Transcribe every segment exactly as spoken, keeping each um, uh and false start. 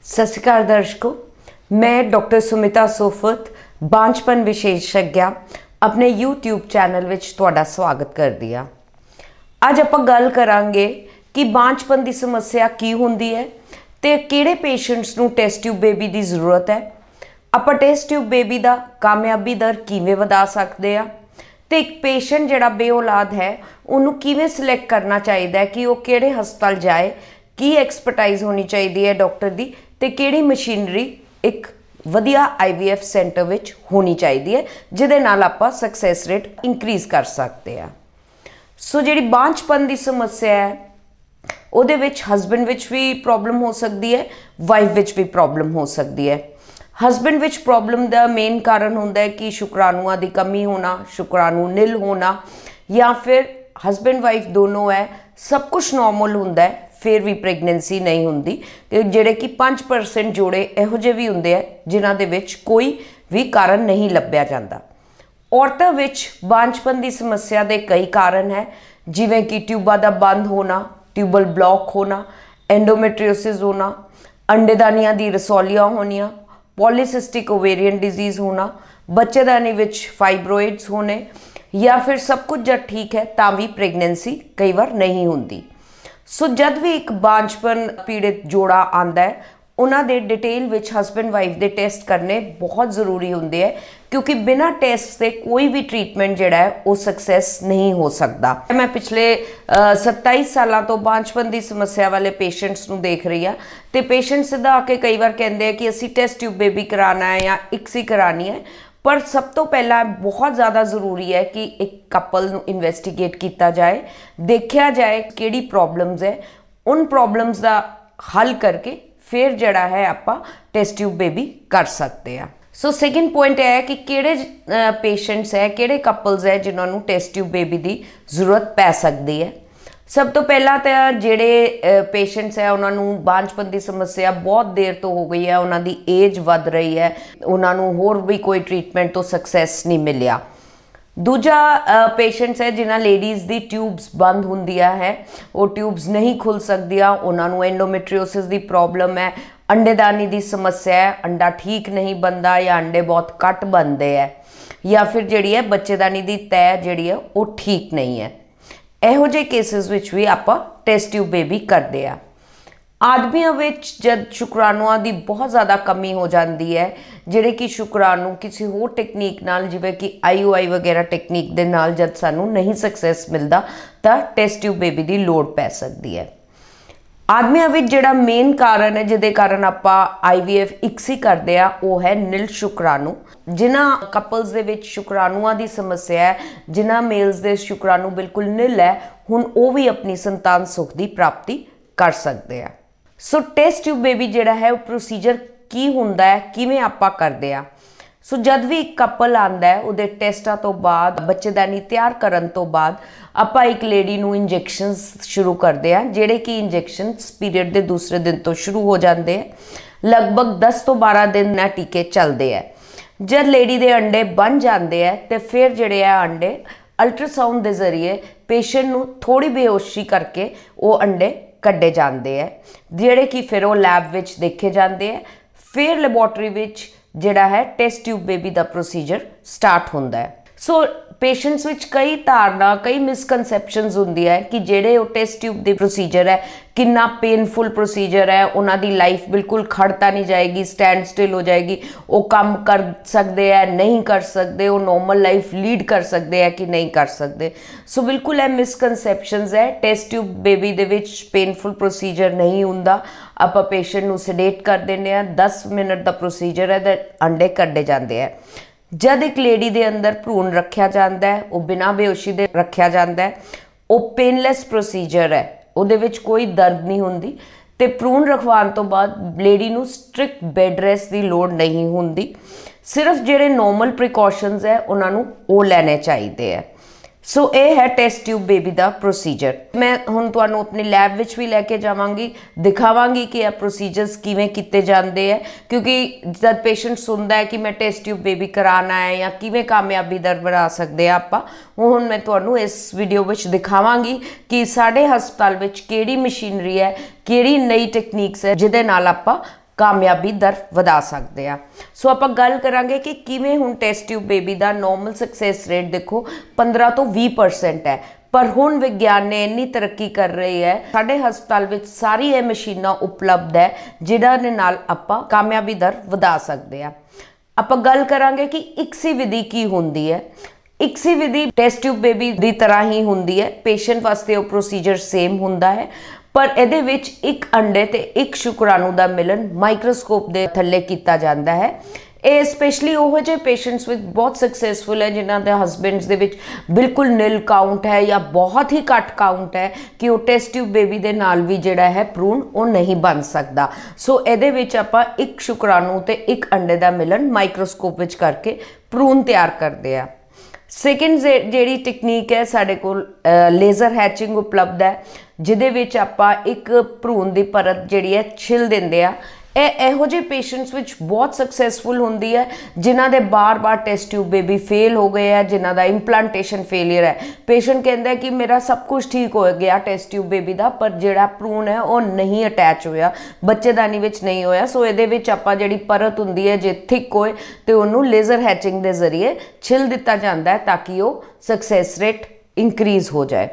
सत श्री अकाल दर्शकों, मैं डॉक्टर सुमिता सोफत बांझपन विशेषज्ञ अपने यूट्यूब चैनल विच तुहाडा स्वागत करदी आ। अज आपां गल करांगे कि बांझपन की समस्या की हुंदी है ते किहड़े पेशेंट्स नूं टेस्ट ट्यूब बेबी की जरूरत है। आपां टेस्ट ट्यूब बेबी का कामयाबी दर किवें वधा सकदे आ ते एक पेशेंट जिहड़ा बेऔलाद है उन्होंने किवें सिलेक्ट करना चाहिए कि वह किहड़े हस्पताल जाए, की एक्सपर्टाइज होनी चाहिए है डॉक्टर की, ते किहड़ी मशीनरी एक वधिया आई वी एफ सेंटर विच होनी चाहिए है जिहदे नाल आपां सक्सैस रेट इंक्रीज़ कर सकते हैं। सो जिहड़ी बांझपन की समस्या है उहदे विच हसबैंड विच भी प्रॉब्लम हो सकती है, वाइफ विच भी प्रॉब्लम हो सकती है। हसबैंड विच प्रॉब्लम का मेन कारण होंदा है कि शुक्राणुओं की कमी होना, शुक्राणु नील होना, या फिर हसबैंड वाइफ दोनों है सब कुछ नॉर्मल होंदा है फिर भी प्रेगनेंसी नहीं होंदी। जिहड़े कि पाँच परसेंट जोड़े इहो जिहे भी हुंदे है जिन्हां दे विच कोई भी कारण नहीं लभ्या जांदा। औरतां विच बांझपन की समस्या के कई कारण है, जिवें कि ट्यूबां दा बंद होना, ट्यूबल ब्लॉक होना, एंडोमेट्रियोसिस होना, अंडेदानियां दी रसौलियां होनियां, पॉलीसिस्टिक ओवेरियन डिजीज़ होना, बच्चेदानी विच फाइब्रोइड्स होने, या फिर सब कुछ जब ठीक है तां भी प्रेगनेंसी कई बार नहीं होंदी। सो जब भी एक बांझपन पीड़ित जोड़ा आंदा है उन्हां दे डिटेल विच हसबैंड वाइफ दे टेस्ट करने बहुत ज़रूरी होंदे है, क्योंकि बिना टेस्ट से कोई भी ट्रीटमेंट जिहड़ा है वो सक्सैस नहीं हो सकता। मैं पिछले सत्ताईस सालों तो बांझपन की समस्या वाले पेशेंट्स नूं देख रही हाँ, तो पेशेंट सीधा आके कई बार कहते हैं कि असी टेस्ट ट्यूब बेबी कराना है या इक्सी करानी है। पर सब तो पहला बहुत ज़्यादा ज़रूरी है कि एक कपल नूं इन्वेस्टिगेट किया जाए, देखा जाए किहड़ी प्रॉब्लम्स है, उन प्रॉब्लम्स का हल करके फिर जड़ा है आपां टेस्ट ट्यूब बेबी कर सकते हैं। सो सेकेंड पॉइंट यह है कि किहड़े पेशेंट्स है, किहड़े कपल्स है जिन्होंने टेस्ट ट्यूब बेबी की जरूरत पै सकती है। सब तो पहला तो जिहड़े पेशेंट्स है उन्होंने बांझपन की समस्या बहुत देर तो हो गई है, उन्होंने एज वध रही है, उन्होंने होर भी कोई ट्रीटमेंट तो सक्सैस नहीं मिलिया। दूजा पेशेंट्स है जिन्हें लेडीज़ की ट्यूब्स बंद होंदियां है, वो ट्यूब्स नहीं खुल सकदियां, उन्होंने एंडोमेट्रियोसिस की प्रॉब्लम है, अंडेदानी की समस्या है, अंडा ठीक नहीं बनता या अंडे बहुत घट बनते हैं, या फिर जिहड़ी है बच्चेदानी की तय जिहड़ी है वो ठीक नहीं है। इहो जे केसिस विच भी आपां टेस्ट ट्यूब बेबी करते हैं। आदमियों विच जब शुक्राणुओं की बहुत ज़्यादा कमी हो जाती है, जिहड़े कि शुक्राणु किसी होर टेक्नीक नाल जिवें कि आई ओ आई वगैरह टेक्नीक दे नाल जब सानू नहीं सक्सैस मिलता तो टेस्ट ट्यूब बेबी की लोड़ पै सकती है। आदमियों विच जिहड़ा मेन कारण है जिहदे कारण आपां आई वी एफ इक्सी करते हैं वो है नील शुक्राणु। जिन्हां कपल्स दे विच शुक्राणुओं की समस्या है, जिन्हां मेल्स दे शुक्राणु बिल्कुल नील है, हुण वो भी अपनी संतान सुख की प्राप्ति कर सकते हैं। सो टेस्ट ट्यूब बेबी जिहड़ा है वो प्रोसीजर की हुंदा है, किवें आपां करदे आ। सो जब भी एक कपल आंदा है उहदे टेस्टां तो बाद बच्चेदानी तैयार करन तो बाद आपां एक लेडी नूं इंजैक्शनस शुरू करते हैं, जिहड़े कि इंजैक्शनस पीरियड के दूसरे दिन तो शुरू हो जाते हैं। लगभग दस तो बारह दिन ना टीके चलते हैं। जब लेडी के अंडे बन जाते हैं तो फिर जिहड़े आ अंडे अल्ट्रासाउंड के जरिए पेशेंट नूं थोड़ी बेहोशी करके वो अंडे कड्डे जाते हैं, जिहड़े कि फिर वो लैब विच देखे जाते हैं। फिर लैबोरेटरी विच जिहड़ा है टेस्ट ट्यूब बेबी का प्रोसीजर स्टार्ट होंदा है। सो पेशेंट्स विच कई धारणा, कई मिसकनसैप्शनस होंदी है कि जिहड़े वो टेस्ट ट्यूब दी प्रोसीजर है कितना पेनफुल प्रोसीजर है, उन्हां दी लाइफ बिल्कुल खड़ता नहीं जाएगी, स्टैंड स्टिल हो जाएगी, वो काम कर सकते हैं नहीं कर सकते, वो नॉर्मल लाइफ लीड कर सकते हैं कि नहीं कर सकते। सो बिल्कुल है मिसकनसैप्शनस है। टेस्ट ट्यूब बेबी दे विच पेनफुल प्रोसीजर नहीं हुंदा। आपां पेशेंट नूं सडेट कर दिंदे आ, दस मिनट का प्रोसीजर है, अंडे कड्डे जाते हैं। जब एक लेडी के अंदर भ्रूण रखा जाता है वो बिना बेहोशी दे रखा जाता है, वो पेनलैस प्रोसीजर है, उहदे विच कोई दर्द नहीं होंदी, ते भ्रूण रखवाउण तो बाद लेडी नूं स्ट्रिक्ट बैड रेस्ट की लोड़ नहीं होंदी। सिर्फ जिहड़े नॉर्मल प्रिकॉशनस है उन्हां नूं वो लैणे चाहीदे है। सो ये है टेस्ट ट्यूब बेबी का प्रोसीजर। मैं हुण तुहानूं अपनी लैब विच भी लैके जावांगी, दिखावांगी कि यह प्रोसीजर्स किवें कीते जांदे है, क्योंकि जब पेशेंट सुनता है कि मैं टेस्ट ट्यूब बेबी कराना है या किवें कामयाबी दर बढ़ा सकते हैं आपां, हुण मैं तुहानूं इस वीडियो विच दिखावांगी कि साडे हस्पताल विच किहड़ी मशीनरी है, किहड़ी नई टेक्नीक्स है जिहदे नाल आपां ਕਾਮਯਾਬੀ ਦਰ ਵਧਾ ਸਕਦੇ ਆ। ਸੋ ਆਪਾਂ ਗੱਲ ਕਰਾਂਗੇ ਕਿ ਕਿਵੇਂ ਹੁਣ ਟੈਸਟ ਟਿਊਬ ਬੇਬੀ ਦਾ ਨੋਰਮਲ ਸਕਸੈਸ ਰੇਟ ਦੇਖੋ ਪੰद्रह ਤੋਂ ਵੀਹ परसेंट ਹੈ, पर हुण विज्ञान ने इन्नी तरक्की कर रही है, साडे हस्पताल विच सारी ये मशीनां उपलब्ध है जिहड़ा दे नाल आपां कामयाबी दर वधा सकदे आ। आपां गल करांगे कि इक्सी विधि की हुंदी है। इक्सी विधि टेस्ट ट्यूब बेबी दी तरह ही हुंदी है, पेशेंट वास्ते वो प्रोसीजर सेम हुंदा है, पर इहदे विच एक अंडे ते एक शुक्राणु दा मिलन माइक्रोस्कोप दे थल्ले कीता जांदा है। ਇਹ ਸਪੈਸ਼ਲੀ ਉਹ ਜਿਹੇ ਪੇਸ਼ੈਂਟਸ ਵਿੱਚ ਬਹੁਤ ਸਕਸੈਸਫੁਲ ਹੈ ਜਿਨ੍ਹਾਂ ਦੇ ਹਸਬੈਂਡਸ ਦੇ ਵਿੱਚ ਬਿਲਕੁਲ ਨਿਲ ਕਾਊਂਟ ਹੈ ਜਾਂ ਬਹੁਤ ਹੀ ਘੱਟ ਕਾਊਂਟ ਹੈ ਕਿ ਉਹ ਟੈਸਟ ਟਿਊਬ ਬੇਬੀ ਦੇ ਨਾਲ ਵੀ ਜਿਹੜਾ ਹੈ ਭਰੂਣ ਉਹ ਨਹੀਂ ਬਣ ਸਕਦਾ। ਸੋ ਇਹਦੇ ਵਿੱਚ ਆਪਾਂ ਇੱਕ ਸ਼ੁਕਰਾਣੂ ਤੇ ਇੱਕ ਅੰਡੇ ਦਾ ਮਿਲਨ ਮਾਈਕਰੋਸਕੋਪ ਵਿੱਚ ਕਰਕੇ ਭਰੂਣ ਤਿਆਰ ਕਰਦੇ ਆ। ਸੈਕਿੰਡ ਜਿਹੜੀ ਟੈਕਨੀਕ ਹੈ ਸਾਡੇ ਕੋਲ ਲੇਜ਼ਰ ਹੈਚਿੰਗ ਉਪਲਬਧ ਹੈ, ਜਿਹਦੇ ਵਿੱਚ ਆਪਾਂ ਇੱਕ ਭਰੂਣ ਦੀ ਪਰਤ ਜਿਹੜੀ ਹੈ ਛਿਲ ਦਿੰਦੇ ਆ। ਇਹ ਇਹੋ ਜਿਹੇ ਪੇਸ਼ੈਂਟਸ ਵਿੱਚ ਬਹੁਤ ਸਕਸੈਸਫੁਲ ਹੁੰਦੀ ਹੈ ਜਿਨ੍ਹਾਂ ਦੇ ਬਾਰ-ਬਾਰ ਟੈਸਟ ਟਿਊਬ ਬੇਬੀ ਫੇਲ ਹੋ ਗਏ ਹੈ, ਜਿਨ੍ਹਾਂ ਦਾ ਇੰਪਲਾਂਟੇਸ਼ਨ ਫੇਲੀਅਰ ਹੈ। ਪੇਸ਼ੈਂਟ ਕਹਿੰਦਾ ਕਿ ਮੇਰਾ ਸਭ ਕੁਝ ਠੀਕ ਹੋ ਗਿਆ ਟੈਸਟ ਟਿਊਬ ਬੇਬੀ ਦਾ, ਪਰ ਜਿਹੜਾ ਭਰੂਣ ਹੈ ਉਹ ਨਹੀਂ ਅਟੈਚ ਹੋਇਆ, ਬੱਚੇਦਾਨੀ ਵਿੱਚ ਨਹੀਂ ਹੋਇਆ। ਸੋ ਇਹਦੇ ਵਿੱਚ ਆਪਾਂ ਜਿਹੜੀ ਪਰਤ ਹੁੰਦੀ ਹੈ ਜੇ ਥਿਕ ਹੋਏ ਤੇ ਉਹਨੂੰ ਲੇਜ਼ਰ ਹੈਚਿੰਗ ਦੇ ਜ਼ਰੀਏ ਛਿਲ ਦਿੱਤਾ ਜਾਂਦਾ ਹੈ ਤਾਂ ਕਿ ਉਹ ਸਕਸੈਸ ਰੇਟ ਇੰਕਰੀਜ਼ ਹੋ ਜਾਏ।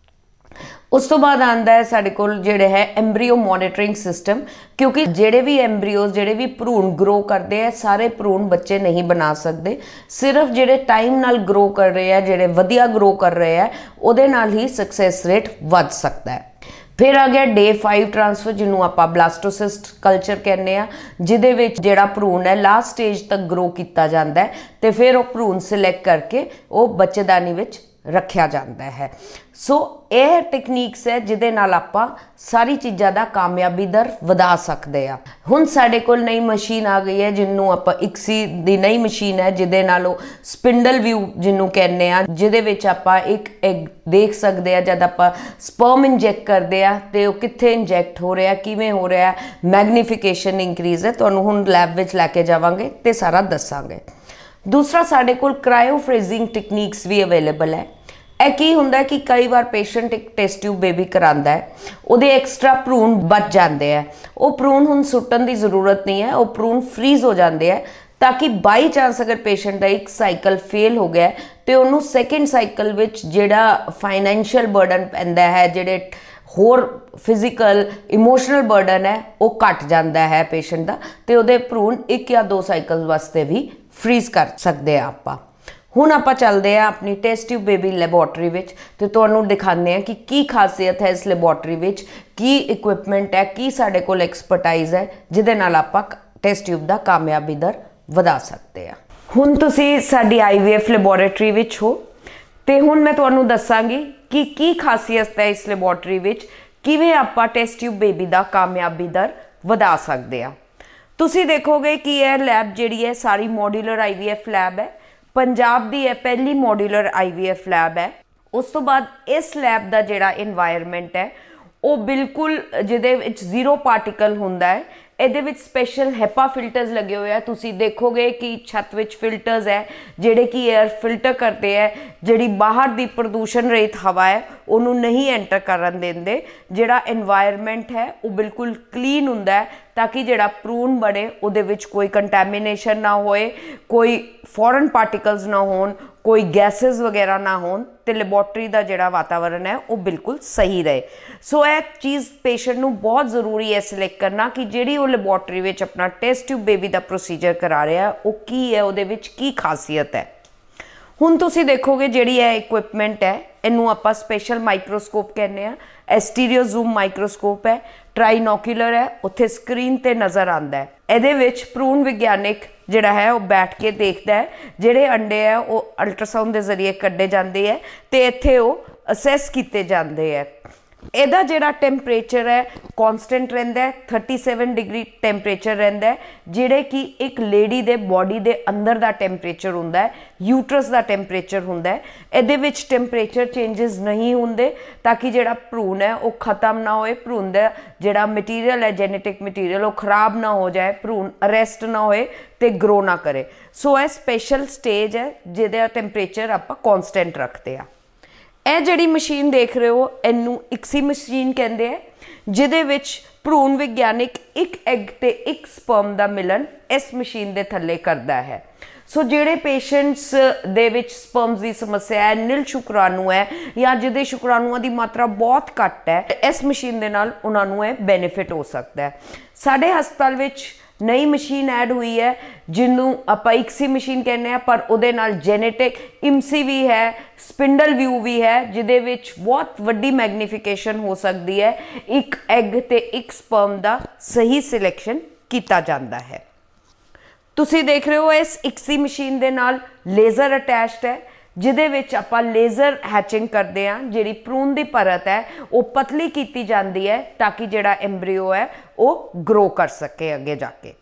उस तो बाद आंदा है साडे कोल जिहड़े है एम्ब्रीओ मॉनिटरिंग सिस्टम, क्योंकि जिहड़े भी एम्ब्रीओज जिहड़े भी भरूण ग्रो करते हैं सारे भरूण बच्चे नहीं बना सकते, सिर्फ जिहड़े टाइम नाल ग्रो कर रहे हैं, जिहड़े वधिया ग्रो कर रहे हैं, उहदे नाल ही सक्सैस रेट वध सकता है। फिर आ गया डे फाइव ट्रांसफर जिन्होंने आप ब्लास्टोसिस्ट कल्चर कहने आ, जिहदे विच जिहड़ा भरूण है लास्ट स्टेज तक ग्रो किया जाता है तो फिर वो भरूण सिलेक्ट करके वो बच्चेदानी विच रखा जाता है। सो यह टेक्निक्स है जिहदे नाल आपां सारी चीज़ों का कामयाबी दर वधा सकते हैं। हुण साडे कोल नई मशीन आ गई है जिन्हों आपां इक्सी दी नई मशीन है जिहदे नाल स्पिंडल व्यू जिन्हों कहने आ, जिहदे विच आपां एक एग देख सकते हैं जब आपां स्पर्म इंजैक्ट करते हैं तो वो कित्थे इंजैक्ट हो रहा, किवें हो रहा, मैग्नीफिकेशन इंक्रीज है। तुहानूं हुण लैब विच लैके जावांगे तो सारा दसांगे। दूसरा साडे कोल क्रायोफ्रीजिंग टेक्निक्स भी अवेलेबल है। ਇਹ ਕੀ ਹੁੰਦਾ ਕਿ ਕਈ ਵਾਰ ਪੇਸ਼ੈਂਟ ਇੱਕ ਟੈਸਟ ਟਿਊਬ ਬੇਬੀ ਕਰਾਉਂਦਾ ਹੈ, ਉਹਦੇ ਐਕਸਟਰਾ ਭਰੂਣ ਬਚ ਜਾਂਦੇ ਆ, ਉਹ ਭਰੂਣ ਹੁਣ ਸੁੱਟਣ ਦੀ ਜ਼ਰੂਰਤ ਨਹੀਂ ਹੈ, ਉਹ ਭਰੂਣ ਫਰੀਜ਼ ਹੋ ਜਾਂਦੇ ਆ ਤਾਂ ਕਿ ਬਾਈ ਚਾਂਸ ਅਗਰ ਪੇਸ਼ੈਂਟ ਦਾ ਇੱਕ ਸਾਈਕਲ ਫੇਲ ਹੋ ਗਿਆ ਤੇ ਉਹਨੂੰ ਸੈਕਿੰਡ ਸਾਈਕਲ ਵਿੱਚ ਜਿਹੜਾ ਫਾਈਨੈਂਸ਼ੀਅਲ ਬਰਡਨ ਪੈਂਦਾ ਹੈ, ਜਿਹੜੇ ਹੋਰ ਫਿਜ਼ੀਕਲ ਇਮੋਸ਼ਨਲ ਬਰਡਨ ਹੈ ਉਹ ਘਟ ਜਾਂਦਾ ਹੈ ਪੇਸ਼ੈਂਟ ਦਾ, ਤੇ ਉਹਦੇ ਭਰੂਣ ਇੱਕ ਜਾਂ ਦੋ ਸਾਈਕਲ ਵਾਸਤੇ ਵੀ ਫਰੀਜ਼ ਕਰ ਸਕਦੇ ਆ ਆਪਾਂ। ਹੁਣ ਆਪਾਂ ਚੱਲਦੇ ਆ ਆਪਣੀ ਟੈਸਟ ਟਿਊਬ ਬੇਬੀ ਲੈਬੋਰਟਰੀ ਵਿੱਚ ਤੇ ਤੁਹਾਨੂੰ ਦਿਖਾਉਂਦੇ ਆ ਕਿ ਕੀ ਖਾਸੀਅਤ ਹੈ ਇਸ ਲੈਬੋਰਟਰੀ ਵਿੱਚ, ਕੀ ਇਕਵਿਪਮੈਂਟ ਹੈ, ਕੀ ਸਾਡੇ ਕੋਲ ਐਕਸਪਰਟਾਈਜ਼ ਹੈ ਜਿਹਦੇ ਨਾਲ ਆਪਾਂ ਟੈਸਟ ਟਿਊਬ ਦਾ ਕਾਮਯਾਬੀ ਦਰ ਵਧਾ ਸਕਦੇ ਆ। ਹੁਣ ਤੁਸੀਂ ਸਾਡੀ ਆਈ ਵੀ ਐਫ ਲੈਬੋਰਟਰੀ ਵਿੱਚ ਹੋ ਤੇ ਹੁਣ ਮੈਂ ਤੁਹਾਨੂੰ ਦੱਸਾਂਗੀ ਕਿ ਕੀ ਖਾਸੀਅਤ ਹੈ ਇਸ ਲੈਬੋਰਟਰੀ ਵਿੱਚ, ਕਿਵੇਂ ਆਪਾਂ ਟੈਸਟ ਟਿਊਬ ਬੇਬੀ ਦਾ ਕਾਮਯਾਬੀ ਦਰ ਵਧਾ ਸਕਦੇ ਆ। ਤੁਸੀਂ ਦੇਖੋਗੇ ਕਿ ਇਹ ਲੈਬ ਜਿਹੜੀ ਹੈ ਸਾਰੀ ਮੋਡੂਲਰ ਆਈ ਵੀ ਐਫ ਲੈਬ ਹੈ, पंजाब दी है पहली modular I V F lab है। उस तो बाद इस लैब का जिहड़ा इन्वायरमेंट है वो बिल्कुल जिहदे विच जीरो पार्टिकल हुंदा है। ਇਹਦੇ ਵਿੱਚ स्पेशल हैपा फिल्टर्स लगे हुए हैं। तुसी देखोगे कि छत विच फिल्टर्स है जिहड़े कि एयर फिल्टर करते हैं, जिहड़ी बाहर दी प्रदूषण रहित हवा है उन्हों नहीं एंटर करन देंदे। जिहड़ा एनवायरमेंट है वो बिल्कुल क्लीन हुंदा है ताकि जिहड़ा भरूण बने उहदे विच कोई कंटैमीनेशन ना होए, कोई फॉरन पार्टिकल्स ना होण, कोई गैसेस वगैरह ना होण ते लैबोरेटरी का जिहड़ा वातावरण है वो बिल्कुल सही रहे। सो यह चीज़ पेशेंट नूं बहुत जरूरी है सिलेक्ट करना कि जिहड़ी वो लैबोरेटरी विच अपना टेस्ट ट्यूब बेबी का प्रोसीजर करा रहा है वो की है, उहदे विच की खासियत है। हुण तुसीं देखोगे जिहड़ी है इक्विपमेंट है इनू आपां स्पेशल माइक्रोस्कोप कहने आ, एस्टीरियो जूम माइक्रोस्कोप है, ट्राइनोक्यूलर है, उत्थे स्क्रीन ते नज़र आंदा है। ਇਹਦੇ ਵਿੱਚ ਭਰੂਣ ਵਿਗਿਆਨਿਕ ਜਿਹੜਾ ਹੈ ਉਹ ਬੈਠ ਕੇ ਦੇਖਦਾ ਹੈ, ਜਿਹੜੇ ਅੰਡੇ ਹੈ ਉਹ ਅਲਟਰਾਸਾਊਂਡ ਦੇ ਜ਼ਰੀਏ ਕੱਢੇ ਜਾਂਦੇ ਹੈ ਤੇ ਇੱਥੇ ਉਹ ਅਸੈਸ ਕੀਤੇ ਜਾਂਦੇ ਹੈ। ਇਹਦਾ ਜਿਹੜਾ ਟੈਂਪਰੇਚਰ ਹੈ ਕਨਸਟੈਂਟ ਰਹਿੰਦਾ ਹੈ, सैंतीस डिग्री ਟੈਂਪਰੇਚਰ ਰਹਿੰਦਾ ਹੈ, ਜਿਹੜੇ ਕਿ ਇੱਕ ਲੇਡੀ ਦੇ ਬੋਡੀ ਦੇ ਅੰਦਰ ਦਾ ਟੈਂਪਰੇਚਰ ਹੁੰਦਾ ਹੈ, ਯੂਟਰਸ ਦਾ ਟੈਂਪਰੇਚਰ ਹੁੰਦਾ ਹੈ। ਇਹਦੇ ਵਿੱਚ ਟੈਂਪਰੇਚਰ ਚੇਂਜਸ ਨਹੀਂ ਹੁੰਦੇ ਤਾਂ ਕਿ ਜਿਹੜਾ ਭਰੂਣ ਹੈ ਉਹ ਖਤਮ ਨਾ ਹੋਏ, ਭਰੂਣ ਦਾ ਜਿਹੜਾ ਮਟੀਰੀਅਲ ਹੈ ਜੈਨੇਟਿਕ ਮਟੀਰੀਅਲ ਉਹ ਖਰਾਬ ਨਾ ਹੋ ਜਾਏ, ਭਰੂਣ ਅਰੈਸਟ ਨਾ ਹੋਏ ਤੇ ਗਰੋ ਨਾ करे। ਸੋ ਇਹ ਸਪੈਸ਼ਲ ਸਟੇਜ ਹੈ ਜਿਹਦਾ ਟੈਂਪਰੇਚਰ ਆਪਾਂ ਕਨਸਟੈਂਟ ਰੱਖਦੇ ਆ। ਇਹ ਜਿਹੜੀ ਮਸ਼ੀਨ ਦੇਖ ਰਹੇ ਹੋ ਇਹਨੂੰ ਇਕਸੀ ਮਸ਼ੀਨ ਕਹਿੰਦੇ ਆ, ਜਿਹਦੇ ਵਿੱਚ ਭਰੂਣ ਵਿਗਿਆਨਿਕ ਇੱਕ ਐਗ ਤੇ ਇੱਕ ਸਪਰਮ ਦਾ ਮਿਲਨ ਇਸ ਮਸ਼ੀਨ ਦੇ ਥੱਲੇ ਕਰਦਾ ਹੈ। ਸੋ ਜਿਹੜੇ ਪੇਸ਼ੈਂਟਸ ਦੇ ਵਿੱਚ ਸਪਰਮਸ ਦੀ ਸਮੱਸਿਆ ਹੈ, ਨੀਲ ਸ਼ੁਕਰਾਣੂ ਹੈ ਜਾਂ ਜਿਹਦੇ ਸ਼ੁਕਰਾਣੂਆਂ ਦੀ ਮਾਤਰਾ ਬਹੁਤ ਘੱਟ ਹੈ, ਇਸ ਮਸ਼ੀਨ ਦੇ ਨਾਲ ਉਹਨਾਂ ਨੂੰ ਇਹ ਬੈਨੀਫਿਟ ਹੋ ਸਕਦਾ ਹੈ। ਸਾਡੇ ਹਸਪਤਾਲ ਵਿੱਚ ਨਈ ਮਸ਼ੀਨ ਐਡ ਹੋਈ ਹੈ ਜਿਹਨੂੰ ਆਪਾਂ ਇਕਸੀ ਮਸ਼ੀਨ ਕਹਿੰਦੇ ਆ, ਪਰ ਉਹਦੇ ਨਾਲ ਜੈਨੇਟਿਕ ਇਮਸੀ ਵੀ ਹੈ, ਸਪਿੰਡਲ ਵਿਊ ਵੀ ਹੈ, ਜਿਹਦੇ ਵਿੱਚ ਬਹੁਤ ਵੱਡੀ ਮੈਗਨੀਫਿਕੇਸ਼ਨ ਹੋ ਸਕਦੀ ਹੈ। ਇੱਕ ਐਗ ਤੇ ਇੱਕ ਸਪਰਮ ਦਾ ਸਹੀ ਸਿਲੈਕਸ਼ਨ ਕੀਤਾ ਜਾਂਦਾ ਹੈ। ਤੁਸੀਂ ਦੇਖ ਰਹੇ ਹੋ ਇਸ ਇਕਸੀ ਮਸ਼ੀਨ ਦੇ ਨਾਲ ਲੇਜ਼ਰ ਅਟੈਚਡ ਹੈ, ਜਿਹਦੇ ਵਿੱਚ ਆਪਾਂ ਲੇਜ਼ਰ ਹੈਚਿੰਗ ਕਰਦੇ ਹਾਂ। ਜਿਹੜੀ ਭਰੂਣ ਦੀ ਪਰਤ ਹੈ ਉਹ ਪਤਲੀ ਕੀਤੀ ਜਾਂਦੀ ਹੈ ਤਾਂ ਕਿ ਜਿਹੜਾ ਐਮਬ੍ਰੀਓ ਹੈ ਉਹ ਗਰੋ ਕਰ ਸਕੇ ਅੱਗੇ ਜਾ ਕੇ।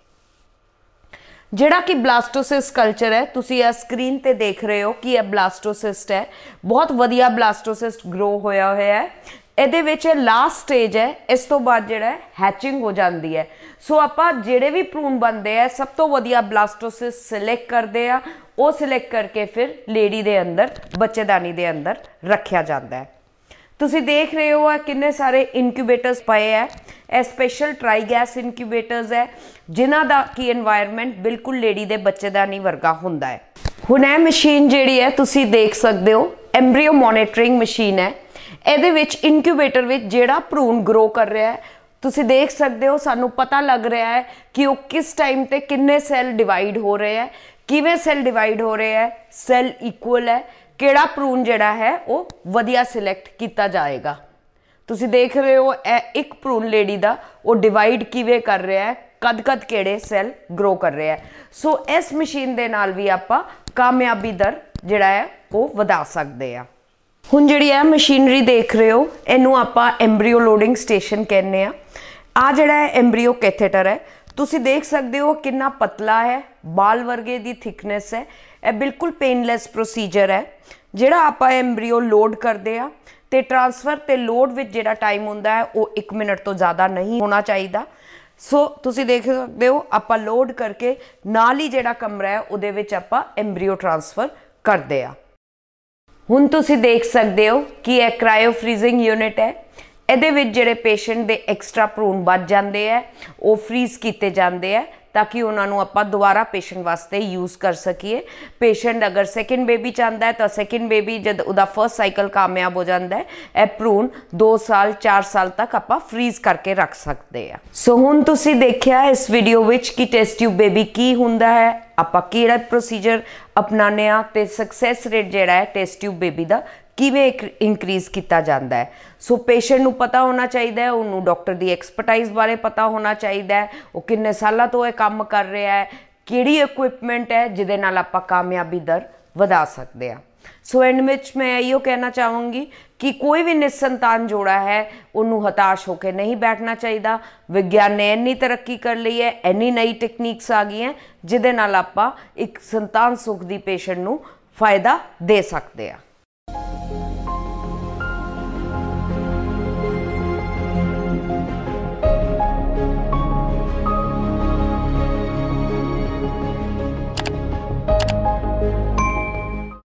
ਜਿਹੜਾ ਕਿ ਬਲਾਸਟੋਸਿਸਟ ਕਲਚਰ ਹੈ, ਤੁਸੀਂ ਇਹ ਸਕਰੀਨ ਤੇ ਦੇਖ ਰਹੇ ਹੋ ਕਿ ਇਹ ਬਲਾਸਟੋਸਿਸਟ ਹੈ। ਬਹੁਤ ਵਧੀਆ ਬਲਾਸਟੋਸਿਸਟ ਗਰੋ ਹੋਇਆ ਹੋਇਆ ਹੈ। ਇਹਦੇ ਵਿੱਚ ਲਾਸਟ ਸਟੇਜ ਹੈ, ਇਸ ਤੋਂ ਬਾਅਦ ਜਿਹੜਾ ਹੈਚਿੰਗ ਹੋ ਜਾਂਦੀ ਹੈ। ਸੋ ਆਪਾਂ ਜਿਹੜੇ ਵੀ ਭਰੂਣ ਬਣਦੇ ਆ ਸਭ ਤੋਂ ਵਧੀਆ ਬਲਾਸਟੋਸਿਸਟ ਸਿਲੈਕਟ ਕਰਦੇ ਆ, ਉਹ ਸਿਲੈਕਟ ਕਰਕੇ ਫਿਰ ਲੇਡੀ ਦੇ ਅੰਦਰ ਬੱਚੇਦਾਨੀ ਦੇ ਅੰਦਰ ਰੱਖਿਆ ਜਾਂਦਾ ਹੈ। ਤੁਸੀਂ ਦੇਖ ਰਹੇ ਹੋ ਕਿੰਨੇ ਸਾਰੇ ਇਨਕਿਊਬੇਟਰਸ ਪਏ ਹੈ। ਇਹ ਸਪੈਸ਼ਲ ਟਰਾਈ ਗੈਸ ਇਨਕਿਊਬੇਟਰਸ ਹੈ ਜਿਨ੍ਹਾਂ ਦਾ ਕੀ এনवायरमेंट ਬਿਲਕੁਲ ਲੇਡੀ ਦੇ ਬੱਚੇਦਾਨੀ ਵਰਗਾ ਹੁੰਦਾ ਹੈ। ਹੁਣ ਇਹ ਮਸ਼ੀਨ ਜਿਹੜੀ ਹੈ ਤੁਸੀਂ ਦੇਖ ਸਕਦੇ ਹੋ ਐਮਬ੍ਰੀਓ ਮੋਨੀਟਰਿੰਗ ਮਸ਼ੀਨ ਹੈ। ਇਹਦੇ ਵਿੱਚ ਇਨਕਿਊਬੇਟਰ ਵਿੱਚ ਜਿਹੜਾ ਭਰੂਣ ਗਰੋ ਕਰ ਰਿਹਾ ਹੈ ਤੁਸੀਂ ਦੇਖ ਸਕਦੇ ਹੋ, ਸਾਨੂੰ ਪਤਾ ਲੱਗ ਰਿਹਾ ਹੈ ਕਿ ਉਹ ਕਿਸ ਟਾਈਮ ਤੇ ਕਿੰਨੇ ਸੈੱਲ ਡਿਵਾਈਡ ਹੋ ਰਹੇ ਹੈ, ਕਿਵੇਂ ਸੈੱਲ ਡਿਵਾਈਡ ਹੋ ਰਹੇ ਹੈ, ਸੈੱਲ ਇਕੁਅਲ ਹੈ, ਕਿਹੜਾ ਭਰੂਣ ਜਿਹੜਾ ਹੈ ਉਹ ਵਧੀਆ ਸਿਲੈਕਟ ਕੀਤਾ ਜਾਏਗਾ। ਤੁਸੀਂ ਦੇਖ ਰਹੇ ਹੋ ਇਹ ਇੱਕ ਭਰੂਣ ਲੇਡੀ ਦਾ ਉਹ ਡਿਵਾਈਡ ਕਿਵੇਂ ਕਰ ਰਿਹਾ ਹੈ, ਕਦ ਕਦ ਕਿਹੜੇ ਸੈੱਲ ਗਰੋ ਕਰ ਰਿਹਾ ਹੈ। ਸੋ ਇਸ ਮਸ਼ੀਨ ਦੇ ਨਾਲ ਵੀ ਆਪਾਂ ਕਾਮਯਾਬੀ ਦਰ ਜਿਹੜਾ ਹੈ ਉਹ ਵਧਾ ਸਕਦੇ ਆ। ਹੁਣ ਜਿਹੜੀ ਇਹ ਮਸ਼ੀਨਰੀ ਦੇਖ ਰਹੇ ਹੋ ਇਹਨੂੰ ਆਪਾਂ ਐਮਬ੍ਰੀਓ ਲੋਡਿੰਗ ਸਟੇਸ਼ਨ ਕਹਿੰਦੇ ਆ। ਆ ਜਿਹੜਾ ਹੈ ਐਮਬ੍ਰੀਓ ਕੈਥੇਟਰ ਹੈ, ਤੁਸੀਂ ਦੇਖ ਸਕਦੇ ਹੋ ਕਿੰਨਾ ਪਤਲਾ ਹੈ, ਬਾਲ ਵਰਗੇ ਦੀ ਥਿਕਨੈਸ ਹੈ। ਇਹ ਬਿਲਕੁਲ ਪੇਨਲੈਸ ਪ੍ਰੋਸੀਜਰ ਹੈ। ਜਿਹੜਾ ਆਪਾਂ ਐਮਬ੍ਰੀਓ ਲੋਡ ਕਰਦੇ ਆ ਤੇ ਟ੍ਰਾਂਸਫਰ ਤੇ ਲੋਡ ਵਿੱਚ ਜਿਹੜਾ ਟਾਈਮ ਹੁੰਦਾ ਹੈ ਉਹ ਇੱਕ ਮਿੰਟ ਤੋਂ ਜ਼ਿਆਦਾ ਨਹੀਂ ਹੋਣਾ ਚਾਹੀਦਾ। ਸੋ ਤੁਸੀਂ ਦੇਖ ਸਕਦੇ ਹੋ ਆਪਾਂ ਲੋਡ ਕਰਕੇ ਨਾਲ ਹੀ ਜਿਹੜਾ ਕਮਰਾ ਹੈ ਉਹਦੇ ਵਿੱਚ ਆਪਾਂ ਐਮਬ੍ਰੀਓ ਟ੍ਰਾਂਸਫਰ ਕਰਦੇ ਆ। ਹੁਣ ਤੁਸੀਂ ਦੇਖ ਸਕਦੇ ਹੋ ਕਿ ਇਹ ਕ੍ਰਾਇਓ ਫਰੀਜ਼ਿੰਗ ਯੂਨਿਟ ਹੈ। ਇਹਦੇ ਵਿੱਚ ਜਿਹੜੇ ਪੇਸ਼ੈਂਟ ਦੇ ਐਕਸਟਰਾ ਭਰੂਣ ਬਚ ਜਾਂਦੇ ਆ ਉਹ ਫਰੀਜ਼ ਕੀਤੇ ਜਾਂਦੇ ਆ ਤਾਂ ਕਿ ਉਹਨਾਂ ਨੂੰ ਆਪਾਂ ਦੁਬਾਰਾ ਪੇਸ਼ੈਂਟ ਵਾਸਤੇ ਯੂਜ਼ ਕਰ ਸਕੀਏ। ਪੇਸ਼ੈਂਟ ਅਗਰ ਸੈਕਿੰਡ ਬੇਬੀ ਚਾਹੁੰਦਾ ਹੈ ਤਾਂ ਸੈਕਿੰਡ ਬੇਬੀ ਜਦ ਉਹਦਾ ਫਰਸਟ ਸਾਈਕਲ ਕਾਮਯਾਬ ਹੋ ਜਾਂਦਾ ਹੈ ਇਹ ਭਰੂਣ ਦੋ ਸਾਲ ਚਾਰ ਸਾਲ ਤੱਕ ਆਪਾਂ ਫਰੀਜ਼ ਕਰਕੇ ਰੱਖ ਸਕਦੇ ਆ। ਸੋ ਹੁਣ ਤੁਸੀਂ ਦੇਖਿਆ ਇਸ ਵੀਡੀਓ ਵਿੱਚ ਕਿ ਟੈਸਟ ਟਿਊਬ ਬੇਬੀ ਕੀ ਹੁੰਦਾ ਹੈ, ਆਪਾਂ ਕਿਹੜਾ ਪ੍ਰੋਸੀਜਰ ਅਪਣਾਉਂਦੇ ਆ ਤੇ ਸਕਸੈਸ ਰੇਟ ਜਿਹੜਾ ਹੈ ਟੈਸਟ ਟਿਊਬ ਬੇਬੀ ਦਾ ਕਿਵੇਂ ਇਨਕਰੀਜ਼ ਕੀਤਾ ਜਾਂਦਾ ਹੈ। ਸੋ ਪੇਸ਼ੈਂਟ ਨੂੰ ਪਤਾ ਹੋਣਾ ਚਾਹੀਦਾ ਹੈ, ਉਹਨੂੰ ਡਾਕਟਰ ਦੀ ਐਕਸਪਰਟਾਈਜ਼ ਬਾਰੇ ਪਤਾ ਹੋਣਾ ਚਾਹੀਦਾ ਹੈ, ਉਹ ਕਿੰਨੇ ਸਾਲਾਂ ਤੋਂ ਇਹ ਕੰਮ ਕਰ ਰਿਹਾ ਹੈ, ਕਿਹੜੀ ਇਕੁਇਪਮੈਂਟ ਹੈ ਜਿਹਦੇ ਨਾਲ ਆਪਾਂ ਕਾਮਯਾਬੀ ਦਰ ਵਧਾ ਸਕਦੇ ਆ। ਸੋ ਐਂਡ ਵਿੱਚ ਮੈਂ ਇਹੋ ਕਹਿਣਾ ਚਾਹੂੰਗੀ ਕਿ ਕੋਈ ਵੀ ਨਿਸੰਤਾਨ ਜੋੜਾ ਹੈ ਉਹਨੂੰ ਹਤਾਸ਼ ਹੋ ਕੇ ਨਹੀਂ ਬੈਠਣਾ ਚਾਹੀਦਾ। ਵਿਗਿਆਨ ਨੇ ਇੰਨੀ ਤਰੱਕੀ ਕਰ ਲਈ ਹੈ, ਇੰਨੀ ਨਈ ਟੈਕਨੀਕਸ ਆ ਗਈਆਂ ਜਿਹਦੇ ਨਾਲ ਆਪਾਂ ਇੱਕ ਸੰਤਾਨ ਸੁੱਖ ਦੀ ਪੇਸ਼ੈਂਟ ਨੂੰ ਫਾਇਦਾ ਦੇ ਸਕਦੇ ਆ।